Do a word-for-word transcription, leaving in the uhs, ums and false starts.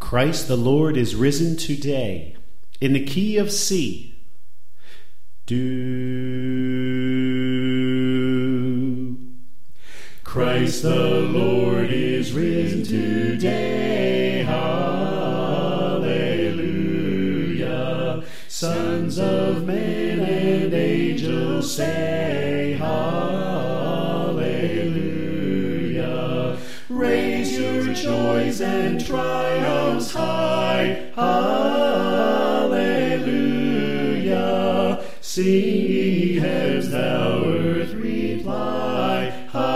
Christ the Lord is risen today. In the key of C. Do. Christ the Lord is risen today. Hallelujah. Sons of men and angels say hallelujah. Raise your joys and triumphs high. Hallelujah. Sing ye heavens, thou earth reply. Hallelujah.